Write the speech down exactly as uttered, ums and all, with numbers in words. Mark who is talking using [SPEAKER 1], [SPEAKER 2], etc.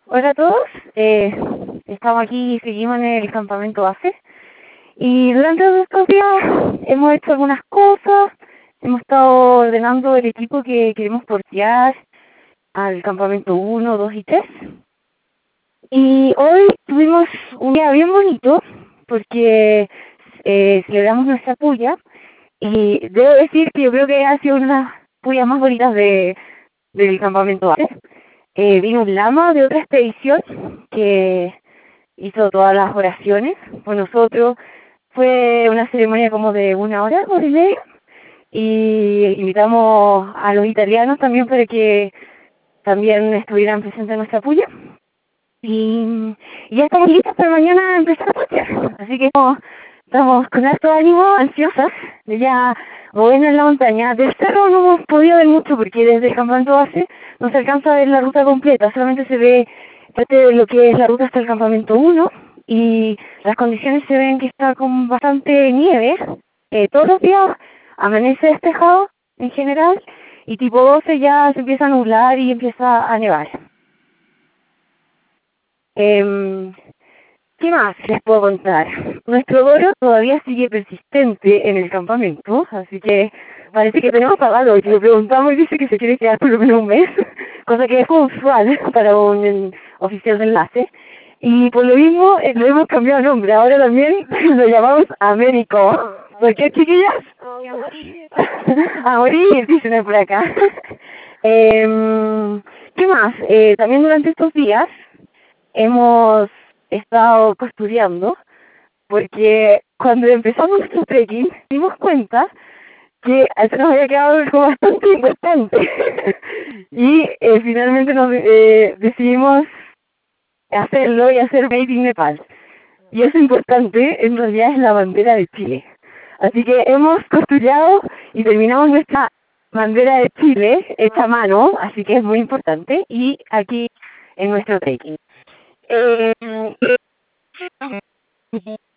[SPEAKER 1] Hola a todos, eh, estamos aquí, seguimos en el campamento base y durante estos días hemos hecho algunas cosas, hemos estado ordenando el equipo que queremos portear al campamento uno, dos y tres. Y hoy tuvimos un día bien bonito porque eh, celebramos nuestra puya y debo decir que yo creo que ha sido una de las puyas más bonitas de, del campamento base. Eh, vino un lama de otra expedición que hizo todas las oraciones por nosotros. Fue una ceremonia como de una hora, hora y media, y invitamos a los italianos también para que también estuvieran presentes en nuestra puya. Y, y ya estamos listos para mañana empezar a pasear. Así que estamos, estamos con harto ánimo, ansiosas de ya movernos en la montaña. Del cerro no hemos podido ver mucho porque desde el campamento base no se alcanza a ver la ruta completa, solamente se ve parte de lo que es la ruta hasta el campamento uno y las condiciones se ven que está con bastante nieve. Eh, todos los días amanece despejado en general y tipo doce ya se empieza a nublar y empieza a nevar. Eh, ¿Qué más les puedo contar? Nuestro Doro todavía sigue persistente en el campamento, así que parece que tenemos pagado. Y le preguntamos y dice que se quiere quedar por lo menos un mes, cosa que es usual para un oficial de enlace. Y por lo mismo eh, lo hemos cambiado de nombre, ahora también lo llamamos Américo. ¿Por qué, chiquillas? A morir, dicen por acá. eh, ¿Qué más? Eh, también durante estos días hemos estado custodiando porque cuando empezamos nuestro trekking dimos cuenta que se nos había quedado algo bastante importante y eh, finalmente nos eh, decidimos hacerlo y hacer Made in Nepal. Y eso importante en realidad es la bandera de Chile. Así que hemos costurado y terminamos nuestra bandera de Chile hecha a mano, así que es muy importante, y aquí en nuestro trekking. Eh,